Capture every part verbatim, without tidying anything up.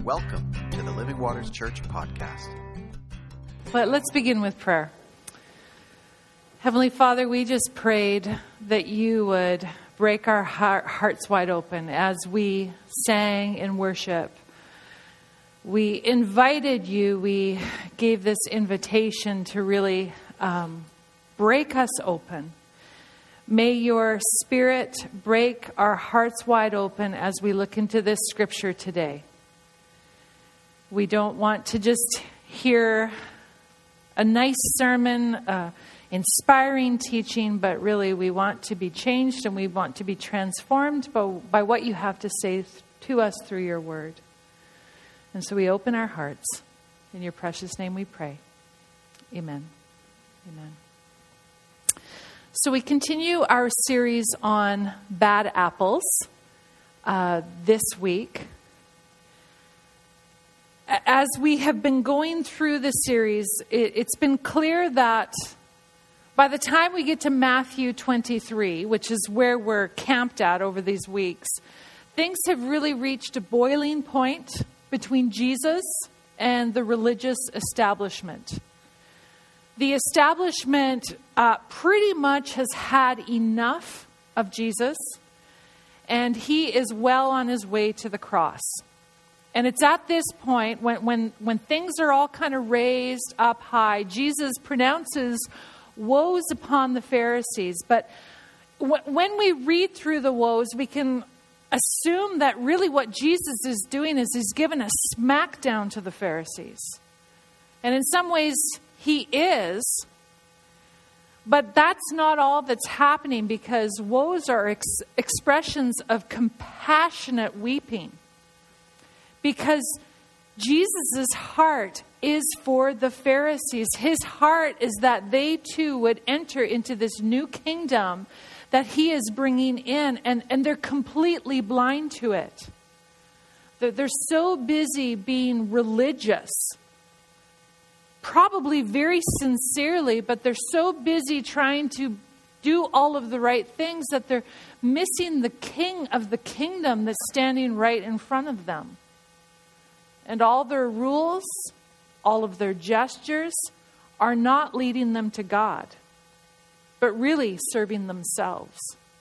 Welcome to the Living Waters Church podcast. But let's begin with prayer. Heavenly Father, we just prayed that you would break our heart, hearts wide open as we sang in worship. We invited you, we gave this invitation to really um, break us open. May your Spirit break our hearts wide open as we look into this scripture today. We don't want to just hear a nice sermon, uh, inspiring teaching, but really we want to be changed and we want to be transformed by, by what you have to say to us through your word. And so we open our hearts. In your precious name we pray. Amen. Amen. So we continue our series on bad apples uh, this week. As we have been going through this series, it, it's been clear that by the time we get to Matthew twenty-three, which is where we're camped at over these weeks, things have really reached a boiling point between Jesus and the religious establishment. The establishment uh, pretty much has had enough of Jesus, and he is well on his way to the cross. And it's at this point, when, when, when things are all kind of raised up high, Jesus pronounces woes upon the Pharisees. But w- when we read through the woes, we can assume that really what Jesus is doing is he's given a smackdown to the Pharisees. And in some ways, he is. But that's not all that's happening, because woes are ex- expressions of compassionate weeping. Because Jesus' heart is for the Pharisees. His heart is that they too would enter into this new kingdom that he is bringing in. And, and they're completely blind to it. They're, they're so busy being religious. Probably very sincerely, but they're so busy trying to do all of the right things that they're missing the king of the kingdom that's standing right in front of them. And all their rules, all of their gestures are not leading them to God, but really serving themselves.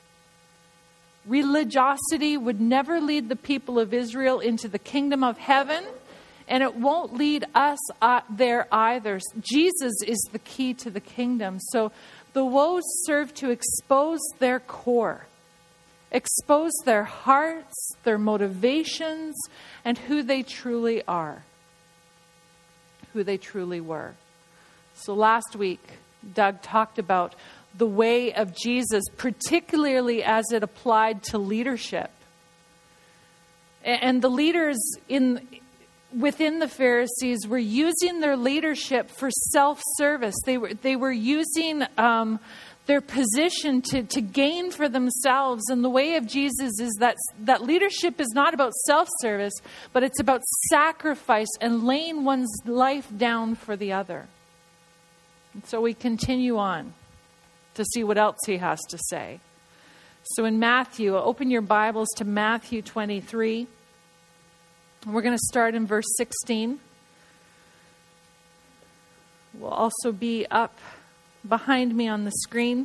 Religiosity would never lead the people of Israel into the kingdom of heaven, and it won't lead us uh, there either. Jesus is the key to the kingdom. So the woes serve to expose their core, expose their hearts, their motivations, and who they truly are, who they truly were. So last week, Doug talked about the way of Jesus, particularly as it applied to leadership. And the leaders in within the Pharisees were using their leadership for self-service. They were they were using um, their position to, to gain for themselves. And the way of Jesus is that, that leadership is not about self-service, but it's about sacrifice and laying one's life down for the other. And so we continue on to see what else he has to say. So in Matthew, open your Bibles to Matthew twenty-three. We're going to start in verse sixteen. We'll also be up behind me on the screen.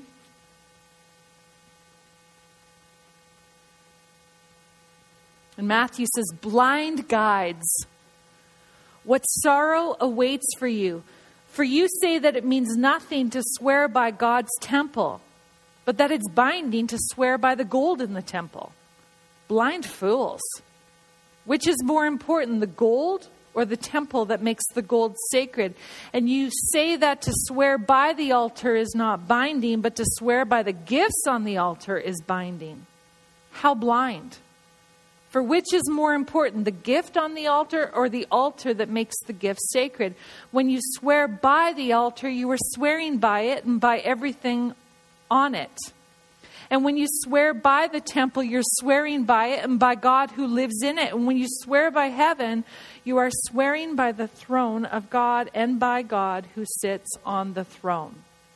And Matthew says, "Blind guides, what sorrow awaits for you. For you say that it means nothing to swear by God's temple, but that it's binding to swear by the gold in the temple. Blind fools. Which is more important, the gold or the temple that makes the gold sacred? And you say that to swear by the altar is not binding, but to swear by the gifts on the altar is binding. How blind! For which is more important, the gift on the altar or the altar that makes the gift sacred? When you swear by the altar, you are swearing by it and by everything on it. And when you swear by the temple, you're swearing by it and by God who lives in it. And when you swear by heaven, you are swearing by the throne of God and by God who sits on the throne."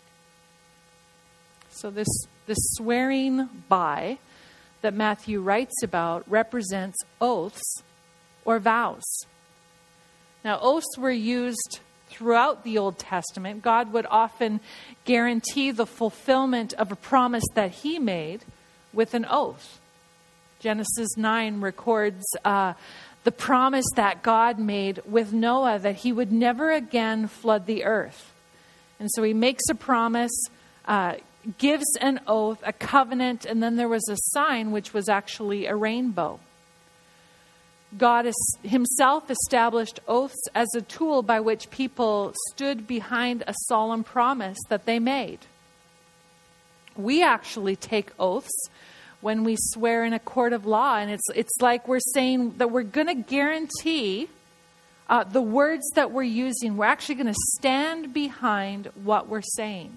So this, this swearing by that Matthew writes about represents oaths or vows. Now, oaths were used throughout the Old Testament. God would often guarantee the fulfillment of a promise that he made with an oath. Genesis nine records uh, the promise that God made with Noah that he would never again flood the earth. And so he makes a promise, uh, gives an oath, a covenant, and then there was a sign, which was actually a rainbow. God is, himself established oaths as a tool by which people stood behind a solemn promise that they made. We actually take oaths when we swear in a court of law, and it's it's like we're saying that we're going to guarantee uh, the words that we're using. We're actually going to stand behind what we're saying.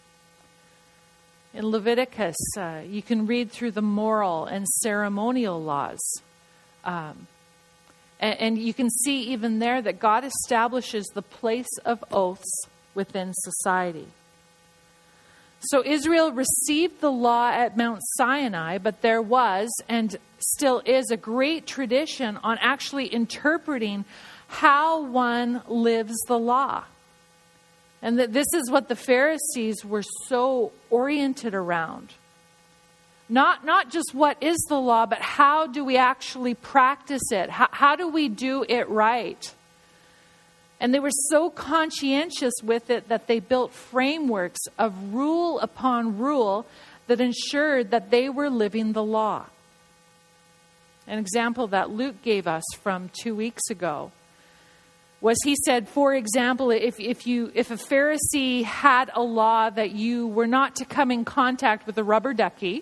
In Leviticus, uh, you can read through the moral and ceremonial laws. Um, and, and you can see even there that God establishes the place of oaths within society. So Israel received the law at Mount Sinai, but there was and still is a great tradition on actually interpreting how one lives the law. And that this is what the Pharisees were so oriented around. Not, not just what is the law, but how do we actually practice it? How, how do we do it right? And they were so conscientious with it that they built frameworks of rule upon rule that ensured that they were living the law. An example that Luke gave us from two weeks ago was he said, for example, if, if you if a Pharisee had a law that you were not to come in contact with a rubber ducky,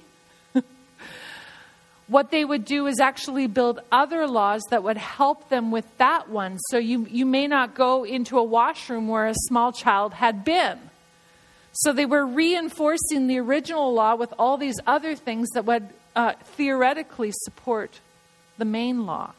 what they would do is actually build other laws that would help them with that one. So you, you may not go into a washroom where a small child had been. So they were reinforcing the original law with all these other things that would uh, theoretically support the main law.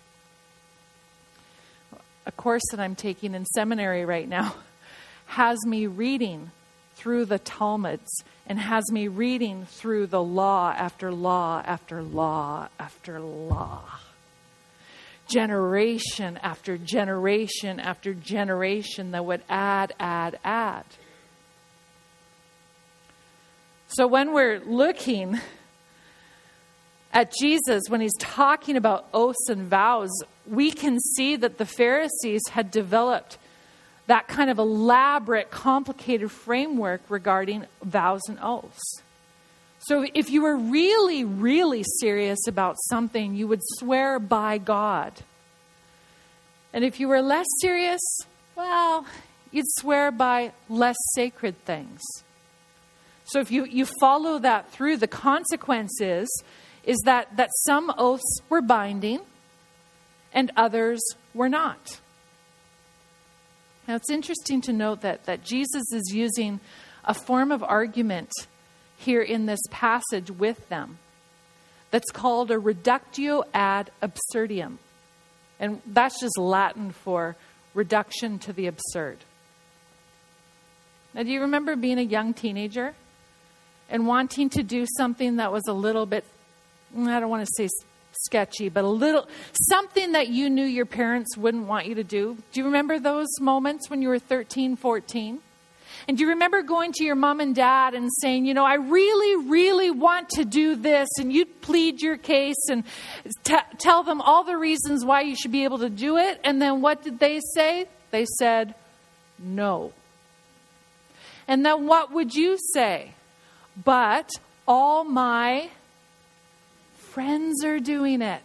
A course that I'm taking in seminary right now has me reading through the Talmuds and has me reading through the law after law after law after law. Generation after generation after generation that would add, add, add. So when we're looking at Jesus, when he's talking about oaths and vows, we can see that the Pharisees had developed that kind of elaborate, complicated framework regarding vows and oaths. So if you were really, really serious about something, you would swear by God. And if you were less serious, well, you'd swear by less sacred things. So if you, you follow that through, the consequences is that, that some oaths were binding and others were not. Now, it's interesting to note that, that Jesus is using a form of argument here in this passage with them that's called a reductio ad absurdum. And that's just Latin for reduction to the absurd. Now, do you remember being a young teenager and wanting to do something that was a little bit, I don't want to say sketchy, but a little, something that you knew your parents wouldn't want you to do? Do you remember those moments when you were thirteen, fourteen? And do you remember going to your mom and dad and saying, you know, I really, really want to do this, and you'd plead your case and t- tell them all the reasons why you should be able to do it? And then what did they say? They said, no. And then what would you say? But all my friends are doing it.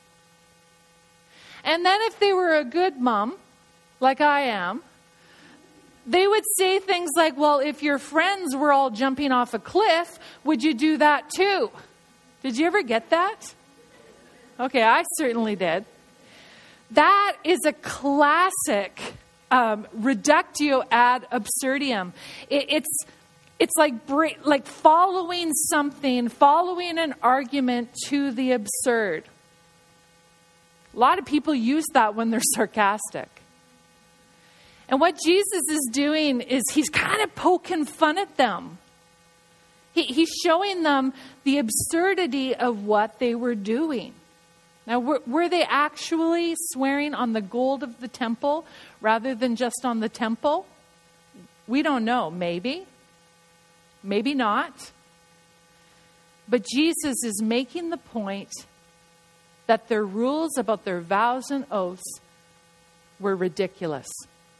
And then if they were a good mom, like I am, they would say things like, well, if your friends were all jumping off a cliff, would you do that too? Did you ever get that? Okay, I certainly did. That is a classic um, reductio ad absurdum. It, it's It's like like following something, following an argument to the absurd. A lot of people use that when they're sarcastic. And what Jesus is doing is he's kind of poking fun at them. He, he's showing them the absurdity of what they were doing. Now, were, were they actually swearing on the gold of the temple rather than just on the temple? We don't know. Maybe. Maybe not. But Jesus is making the point that their rules about their vows and oaths were ridiculous.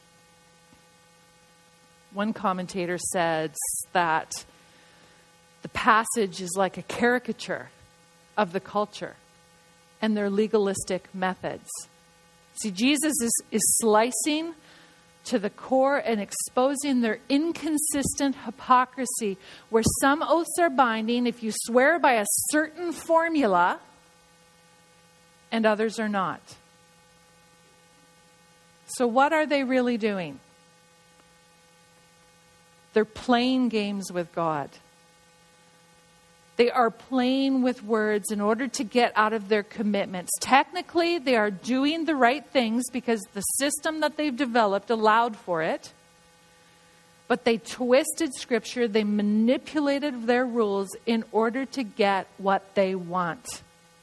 One commentator says that the passage is like a caricature of the culture and their legalistic methods. See, Jesus is, is slicing to the core and exposing their inconsistent hypocrisy, where some oaths are binding if you swear by a certain formula and others are not. So what are they really doing? They're playing games with God. They are playing with words in order to get out of their commitments. Technically, they are doing the right things because the system that they've developed allowed for it. But they twisted Scripture. They manipulated their rules in order to get what they want.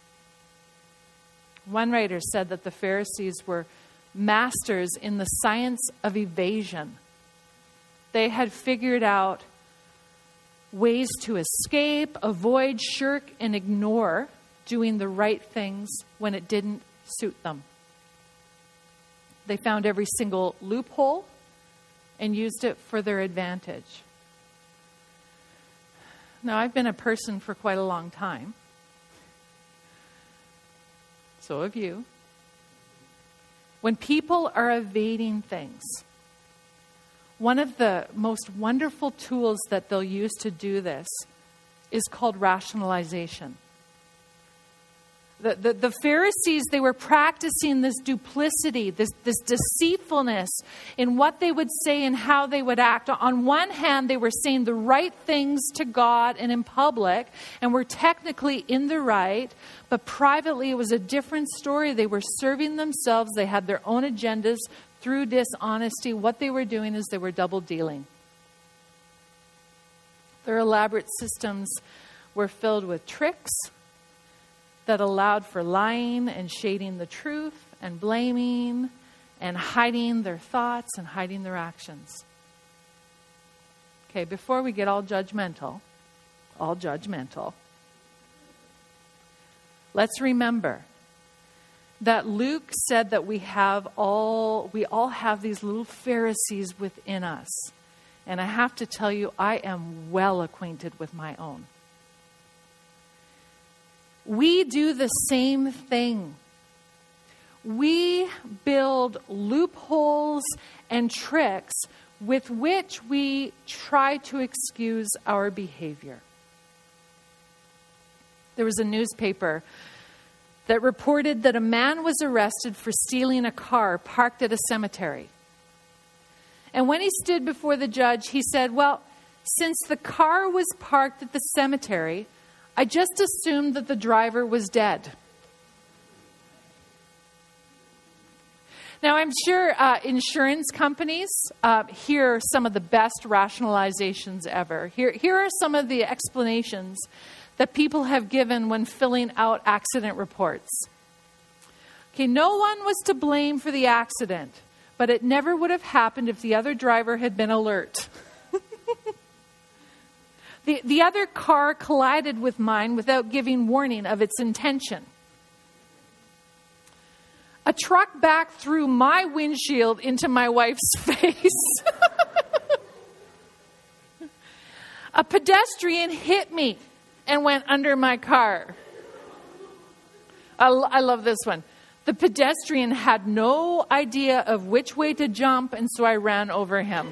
One writer said that the Pharisees were masters in the science of evasion. They had figured out ways to escape, avoid, shirk, and ignore doing the right things when it didn't suit them. They found every single loophole and used it for their advantage. Now, I've been a person for quite a long time. So have you. When people are evading things, one of the most wonderful tools that they'll use to do this is called rationalization. The, the, the Pharisees, they were practicing this duplicity, this, this deceitfulness in what they would say and how they would act. On one hand, they were saying the right things to God and in public, and were technically in the right, but privately it was a different story. They were serving themselves. They had their own agendas through dishonesty. What they were doing is they were double dealing. Their elaborate systems were filled with tricks that allowed for lying and shading the truth and blaming and hiding their thoughts and hiding their actions. Okay, before we get all judgmental, all judgmental, let's remember that Luke said that we have all, we all have these little Pharisees within us. And I have to tell you, I am well acquainted with my own. We do the same thing. We build loopholes and tricks with which we try to excuse our behavior. There was a newspaper that reported that a man was arrested for stealing a car parked at a cemetery. And when he stood before the judge, he said, well, since the car was parked at the cemetery, I just assumed that the driver was dead. Now, I'm sure uh, insurance companies uh, hear some of the best rationalizations ever. Here, here are some of the explanations that people have given when filling out accident reports. Okay, no one was to blame for the accident, but it never would have happened if the other driver had been alert. The, the other car collided with mine without giving warning of its intention. A truck backed through my windshield into my wife's face. A pedestrian hit me and went under my car. I, I love this one. The pedestrian had no idea of which way to jump, and so I ran over him.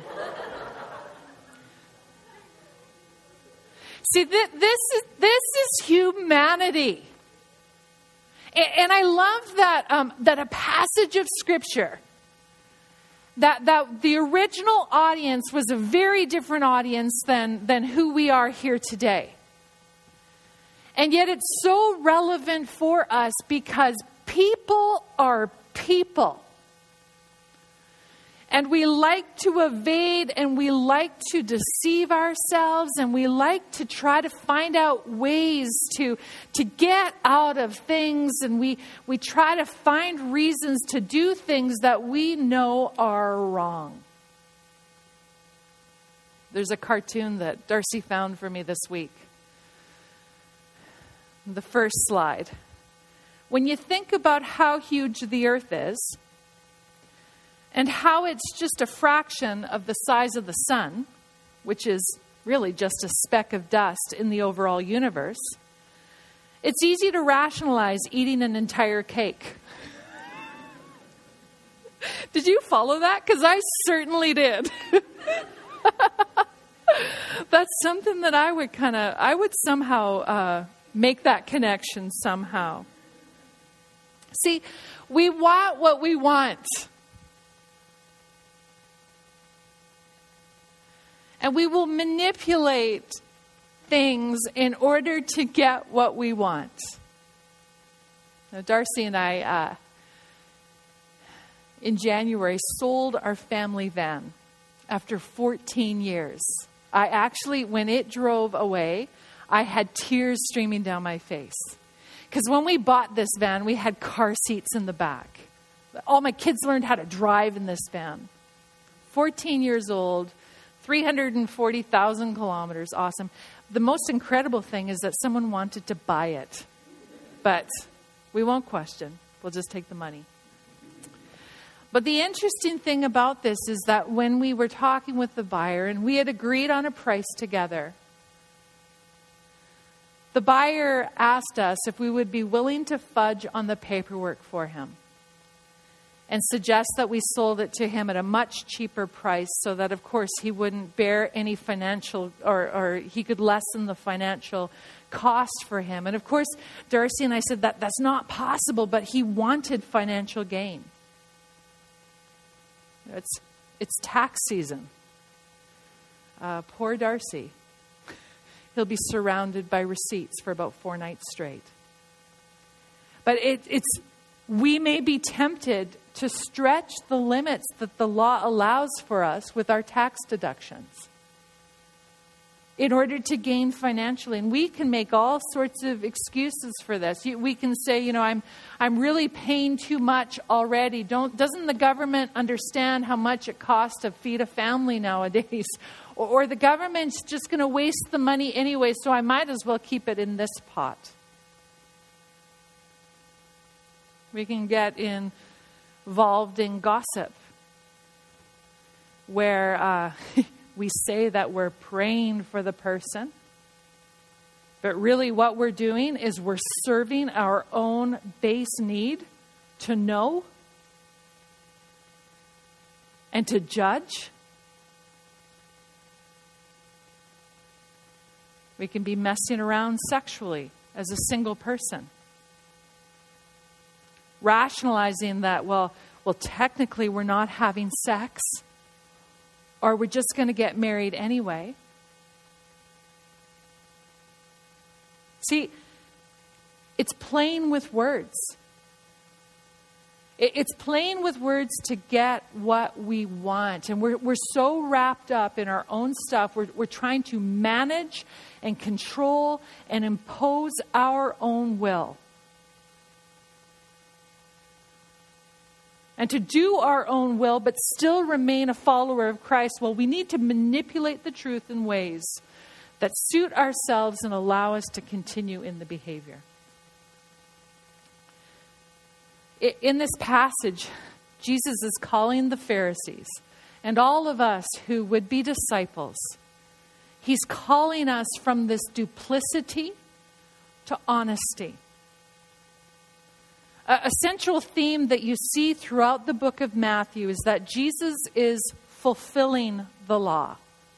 See, th- this is this is humanity, and, and I love that um, that a passage of Scripture that that the original audience was a very different audience than than who we are here today, and yet it's so relevant for us because people are people. And we like to evade, and we like to deceive ourselves, and we like to try to find out ways to, to get out of things, and we, we try to find reasons to do things that we know are wrong. There's a cartoon that Darcy found for me this week. The first slide. When you think about how huge the earth is, and how it's just a fraction of the size of the sun, which is really just a speck of dust in the overall universe, it's easy to rationalize eating an entire cake. Did you follow that? Because I certainly did. That's something that I would kind of, I would somehow uh, make that connection somehow. See, we want what we want. And we will manipulate things in order to get what we want. Now, Darcy and I, uh, in January, sold our family van after fourteen years. I actually, when it drove away, I had tears streaming down my face. Because when we bought this van, we had car seats in the back. All my kids learned how to drive in this van. fourteen years old. three hundred forty thousand kilometers. Awesome. The most incredible thing is that someone wanted to buy it. But we won't question. We'll just take the money. But the interesting thing about this is that when we were talking with the buyer and we had agreed on a price together, the buyer asked us if we would be willing to fudge on the paperwork for him and suggest that we sold it to him at a much cheaper price so that, of course, he wouldn't bear any financial, or, or he could lessen the financial cost for him. And, of course, Darcy and I said that that's not possible, but he wanted financial gain. It's, it's tax season. Uh, poor Darcy. He'll be surrounded by receipts for about four nights straight. But it, it's we may be tempted to stretch the limits that the law allows for us with our tax deductions in order to gain financially. And we can make all sorts of excuses for this. We can say, you know, I'm I'm really paying too much already. Don't doesn't the government understand how much it costs to feed a family nowadays? Or, or the government's just going to waste the money anyway, so I might as well keep it in this pot. We can get in, involved in gossip where uh, we say that we're praying for the person, but really what we're doing is we're serving our own base need to know and to judge. We can be messing around sexually as a single person, rationalizing that, well, well, technically we're not having sex, or we're just going to get married anyway. See, it's playing with words. It's playing with words to get what we want. And we're, we're so wrapped up in our own stuff. We're, we're trying to manage and control and impose our own will. And to do our own will, but still remain a follower of Christ, well, we need to manipulate the truth in ways that suit ourselves and allow us to continue in the behavior. In this passage, Jesus is calling the Pharisees and all of us who would be disciples. He's calling us from this duplicity to honesty. A central theme that you see throughout the book of Matthew is that Jesus is fulfilling the law.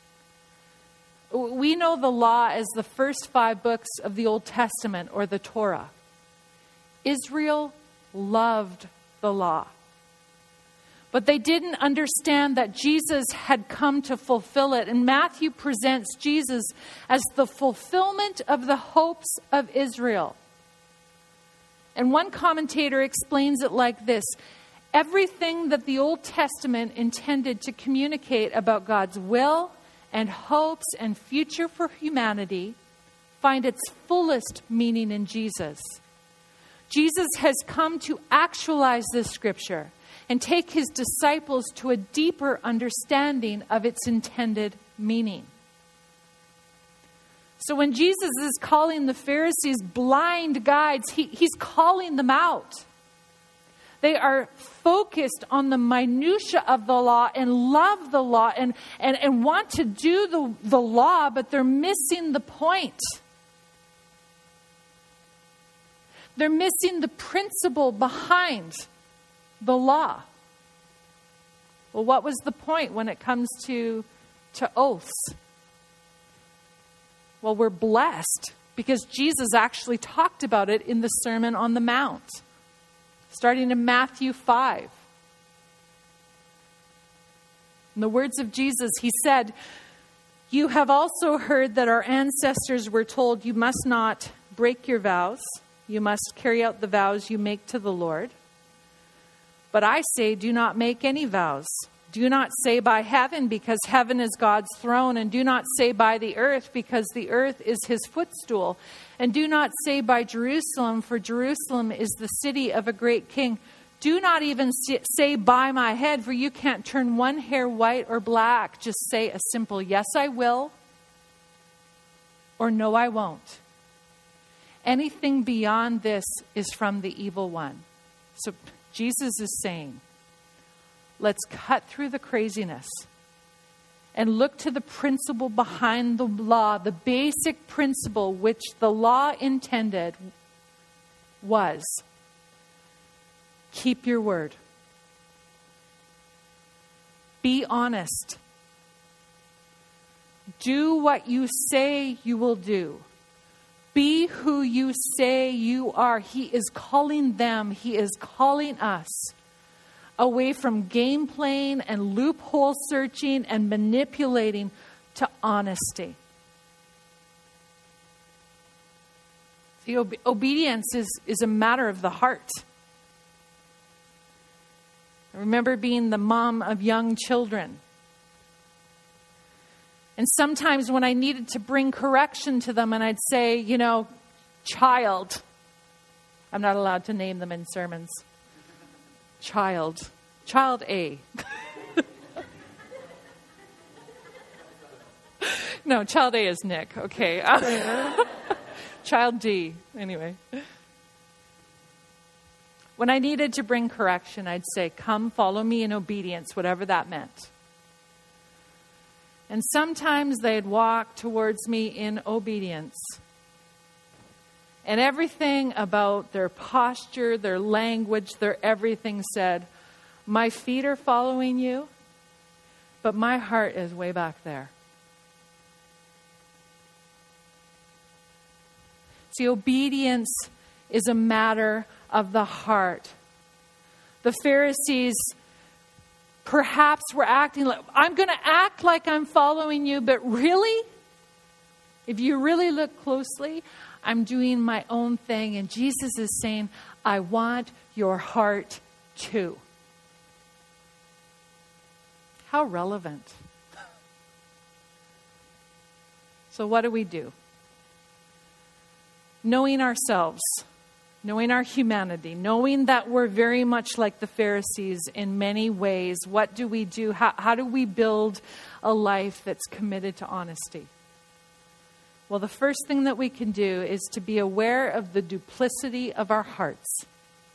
We know the law as the first five books of the Old Testament, or the Torah. Israel loved the law. But they didn't understand that Jesus had come to fulfill it. And Matthew presents Jesus as the fulfillment of the hopes of Israel. And one commentator explains it like this: Everything that the Old Testament intended to communicate about God's will and hopes and future for humanity find its fullest meaning in Jesus. Jesus has come to actualize this scripture and take his disciples to a deeper understanding of its intended meaning. So when Jesus is calling the Pharisees blind guides, he, he's calling them out. They are focused on the minutia of the law and love the law and, and, and want to do the, the law, but they're missing the point. They're missing the principle behind the law. Well, what was the point when it comes to, to oaths? Well, we're blessed because Jesus actually talked about it in the Sermon on the Mount, starting in Matthew five. In the words of Jesus, he said, "You have also heard that our ancestors were told, you must not break your vows. You must carry out the vows you make to the Lord. But I say, do not make any vows. Do not say by heaven, because heaven is God's throne. And do not say by the earth, because the earth is his footstool. And do not say by Jerusalem, for Jerusalem is the city of a great king. Do not even say by my head, for you can't turn one hair white or black. Just say a simple yes, I will, or no, I won't. Anything beyond this is from the evil one." So Jesus is saying, let's cut through the craziness and look to the principle behind the law. The basic principle which the law intended was, keep your word. Be honest. Do what you say you will do. Be who you say you are. He is calling them, he is calling us away from game playing and loophole searching and manipulating to honesty. The ob- obedience is, is a matter of the heart. I remember being the mom of young children. And sometimes when I needed to bring correction to them and I'd say, you know, child, I'm not allowed to name them in sermons. Child, child A. No, child A is Nick. Okay. Child D. Anyway. When I needed to bring correction, I'd say, come, follow me in obedience, whatever that meant. And sometimes they'd walk towards me in obedience. And everything about their posture, their language, their everything said, my feet are following you, but my heart is way back there. See, obedience is a matter of the heart. The Pharisees perhaps were acting like, I'm going to act like I'm following you, but really, if you really look closely, I'm doing my own thing. And Jesus is saying, I want your heart too. How relevant. So what do we do? Knowing ourselves, knowing our humanity, knowing that we're very much like the Pharisees in many ways, what do we do? How, how do we build a life that's committed to honesty? Well, the first thing that we can do is to be aware of the duplicity of our hearts.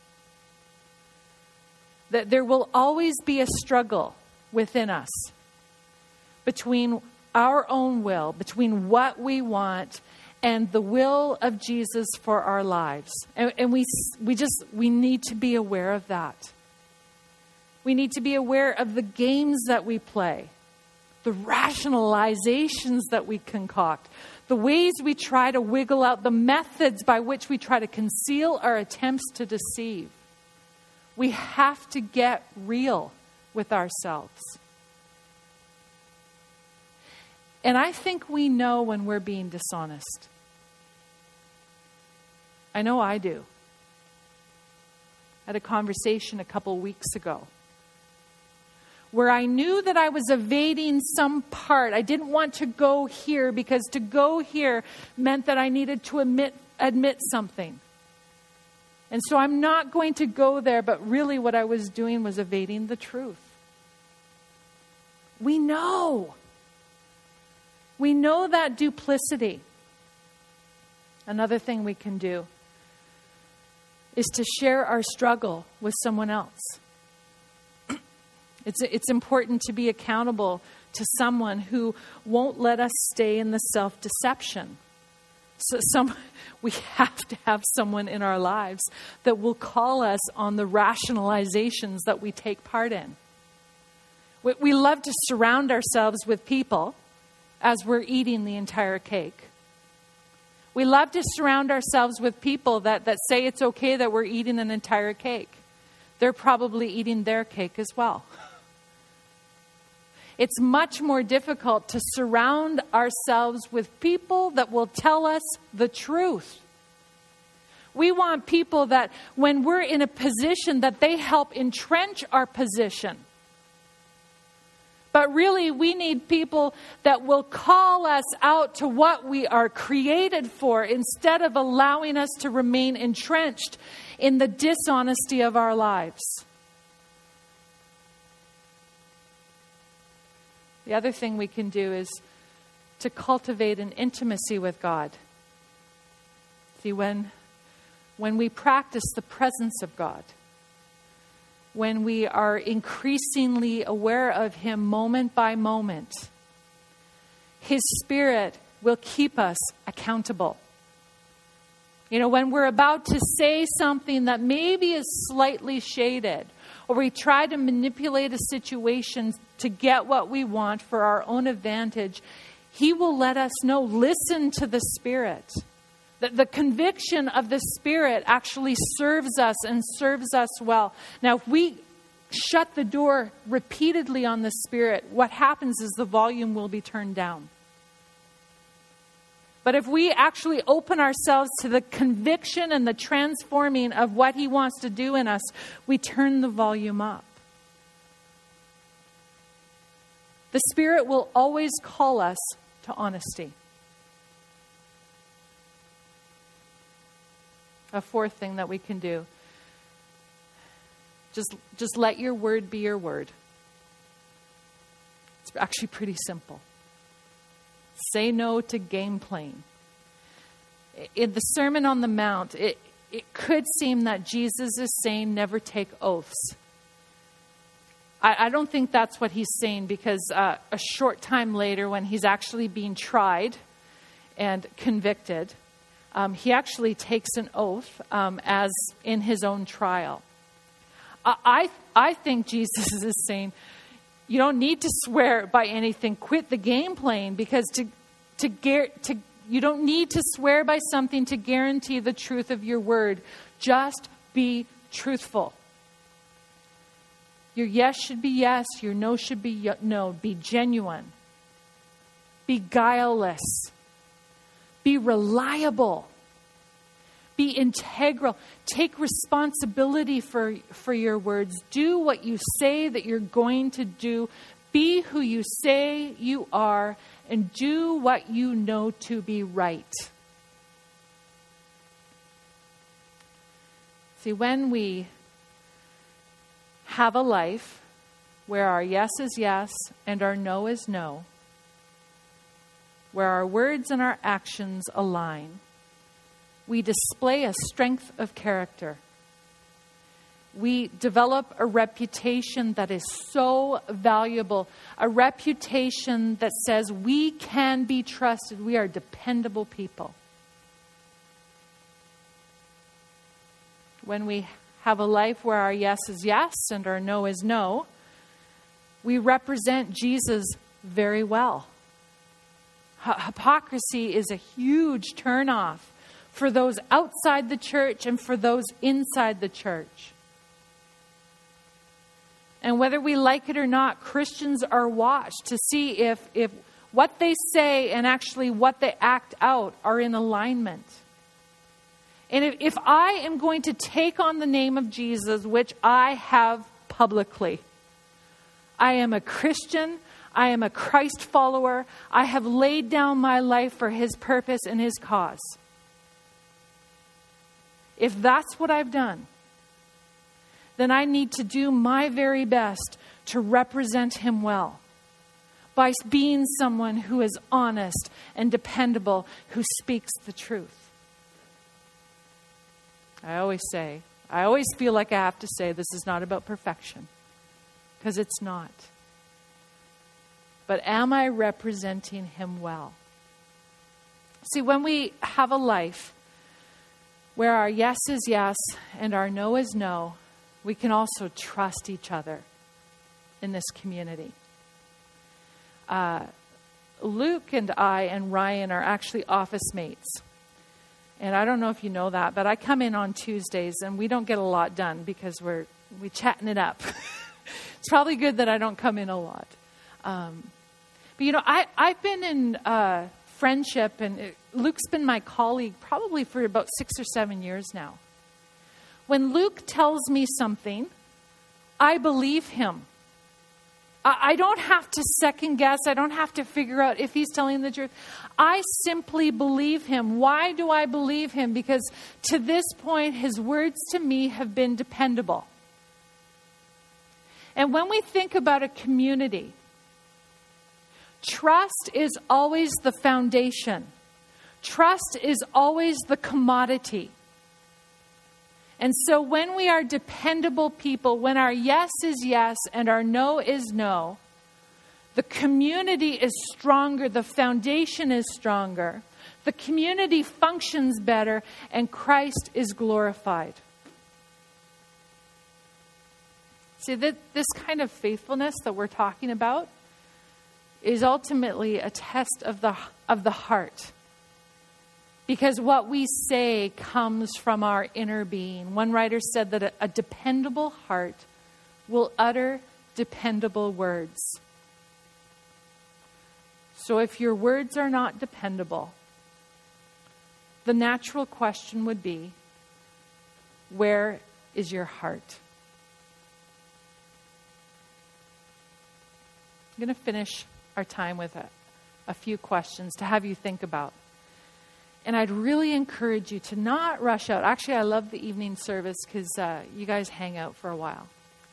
That there will always be a struggle within us between our own will, between what we want and the will of Jesus for our lives. And, and we we just, we need to be aware of that. We need to be aware of the games that we play, the rationalizations that we concoct, the ways we try to wiggle out, the methods by which we try to conceal our attempts to deceive. We have to get real with ourselves. And I think we know when we're being dishonest. I know I do. at a conversation a couple weeks ago, where I knew that I was evading some part. I didn't want to go here because to go here meant that I needed to admit, admit something. And so I'm not going to go there, but really what I was doing was evading the truth. We know. We know that duplicity. Another thing we can do is to share our struggle with someone else. It's, it's important to be accountable to someone who won't let us stay in the self-deception. So some, we have to have someone in our lives that will call us on the rationalizations that we take part in. We, we love to surround ourselves with people as we're eating the entire cake. We love to surround ourselves with people that, that say it's okay that we're eating an entire cake. They're probably eating their cake as well. It's much more difficult to surround ourselves with people that will tell us the truth. We want people that when we're in a position that they help entrench our position. But really, we need people that will call us out to what we are created for instead of allowing us to remain entrenched in the dishonesty of our lives. The other thing we can do is to cultivate an intimacy with God. See, when, when we practice the presence of God, when we are increasingly aware of Him moment by moment, His Spirit will keep us accountable. You know, when we're about to say something that maybe is slightly shaded, or we try to manipulate a situation to get what we want for our own advantage, He will let us know, listen to the Spirit. That the conviction of the Spirit actually serves us and serves us well. Now, if we shut the door repeatedly on the Spirit, what happens is the volume will be turned down. But if we actually open ourselves to the conviction and the transforming of what He wants to do in us, we turn the volume up. The Spirit will always call us to honesty. A fourth thing that we can do, just, just let your word be your word. It's actually pretty simple. Say no to game playing. In the Sermon on the Mount, it, it could seem that Jesus is saying never take oaths. I, I don't think that's what He's saying, because uh, a short time later, when He's actually being tried and convicted, Um, he actually takes an oath um, as in His own trial. I, I think Jesus is saying, you don't need to swear by anything. Quit the game playing, because to to, to you don't need to swear by something to guarantee the truth of your word. Just be truthful. Your yes should be yes. Your no should be no. Be genuine. Be guileless. Be reliable. Be integral. Take responsibility for, for your words. Do what you say that you're going to do. Be who you say you are, and do what you know to be right. See, when we have a life where our yes is yes and our no is no, where our words and our actions align, we display a strength of character. We develop a reputation that is so valuable, a reputation that says we can be trusted. We are dependable people. When we have a life where our yes is yes and our no is no, we represent Jesus very well. Hypocrisy is a huge turnoff for those outside the church and for those inside the church. And whether we like it or not, Christians are watched to see if, if what they say and actually what they act out are in alignment. And if, if I am going to take on the name of Jesus, which I have publicly, I am a Christian, I am a Christ follower, I have laid down my life for his purpose and his cause. If that's what I've done, then I need to do my very best to represent him well by being someone who is honest and dependable, who speaks the truth. I always say, I always feel like I have to say this is not about perfection, because it's not. But am I representing him well? See, when we have a life where our yes is yes and our no is no, we can also trust each other in this community. Uh, Luke and I and Ryan are actually office mates. And I don't know if you know that, but I come in on Tuesdays and we don't get a lot done because we're we chatting it up. It's probably good that I don't come in a lot. Um, but, you know, I, I've been in uh, friendship, and it, Luke's been my colleague probably for about six or seven years now. When Luke tells me something, I believe him. I don't have to second guess. I don't have to figure out if he's telling the truth. I simply believe him. Why do I believe him? Because to this point, his words to me have been dependable. And when we think about a community, trust is always the foundation. Trust is always the commodity. And so when we are dependable people, when our yes is yes and our no is no, the community is stronger, the foundation is stronger, the community functions better, and Christ is glorified. See, that this kind of faithfulness that we're talking about is ultimately a test of the of the heart. Because what we say comes from our inner being. One writer said that a, a dependable heart will utter dependable words. So if your words are not dependable, the natural question would be, where is your heart? I'm going to finish our time with a, a few questions to have you think about. And I'd really encourage you to not rush out. Actually, I love the evening service because uh, you guys hang out for a while.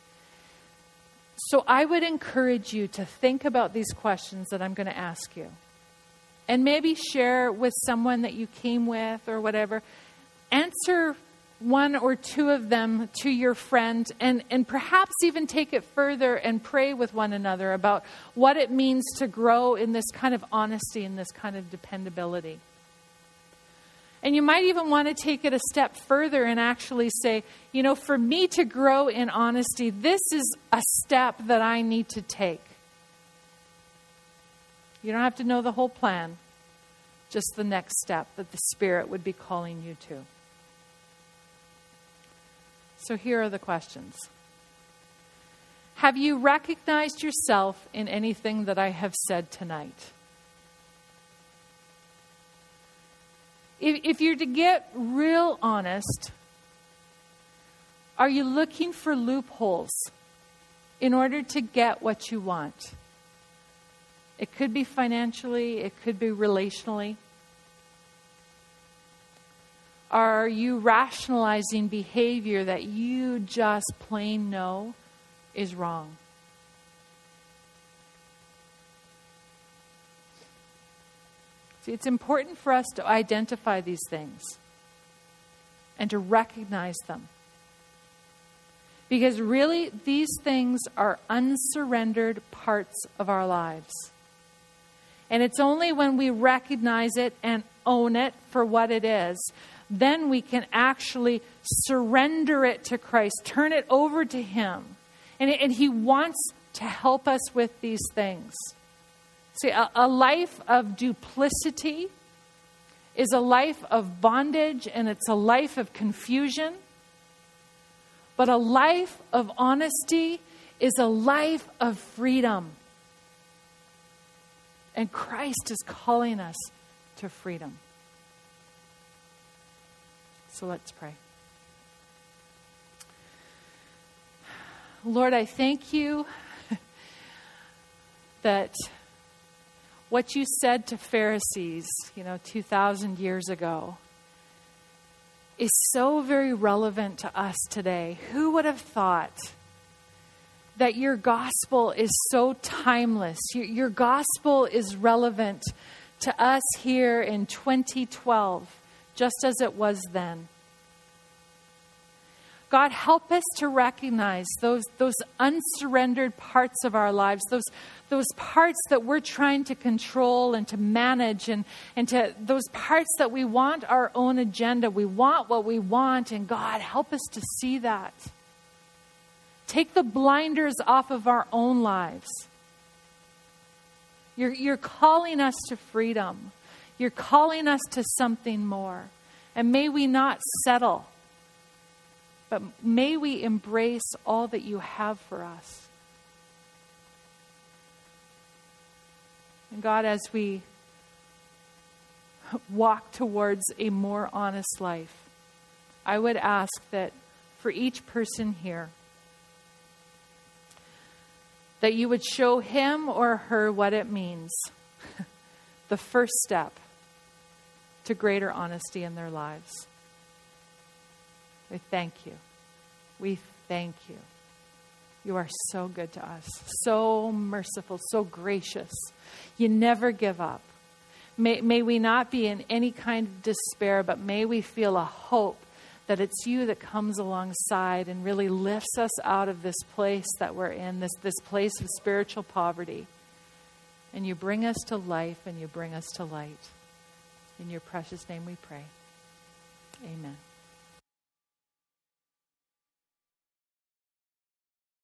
So I would encourage you to think about these questions that I'm going to ask you. And maybe share with someone that you came with or whatever. Answer one or two of them to your friend, and, and perhaps even take it further and pray with one another about what it means to grow in this kind of honesty and this kind of dependability. And you might even want to take it a step further and actually say, you know, for me to grow in honesty, this is a step that I need to take. You don't have to know the whole plan, just the next step that the Spirit would be calling you to. So here are the questions. Have you recognized yourself in anything that I have said tonight? If, if you're to get real honest, are you looking for loopholes in order to get what you want? It could be financially, it could be relationally. Are you rationalizing behavior that you just plain know is wrong? See, it's important for us to identify these things and to recognize them. Because really, these things are unsurrendered parts of our lives. And it's only when we recognize it and own it for what it is, then we can actually surrender it to Christ, turn it over to Him. And, and He wants to help us with these things. See, a, a life of duplicity is a life of bondage, and it's a life of confusion. But a life of honesty is a life of freedom. And Christ is calling us to freedom. So let's pray. Lord, I thank you that what you said to Pharisees, you know, two thousand years ago, is so very relevant to us today. Who would have thought that your gospel is so timeless? Your, your gospel is relevant to us here in twenty twelve, just as it was then. God, help us to recognize those, those unsurrendered parts of our lives, those, those parts that we're trying to control and to manage, and, and to those parts that we want our own agenda. We want what we want, and God, help us to see that. Take the blinders off of our own lives. You're, you're calling us to freedom. You're calling us to something more. And may we not settle, but may we embrace all that you have for us. And God, as we walk towards a more honest life, I would ask that for each person here, that you would show him or her what it means, the first step to greater honesty in their lives. We thank you. We thank you. You are so good to us, so merciful, so gracious. You never give up. May, may we not be in any kind of despair, but may we feel a hope that it's you that comes alongside and really lifts us out of this place that we're in, this, this place of spiritual poverty. And you bring us to life and you bring us to light. In your precious name we pray. Amen.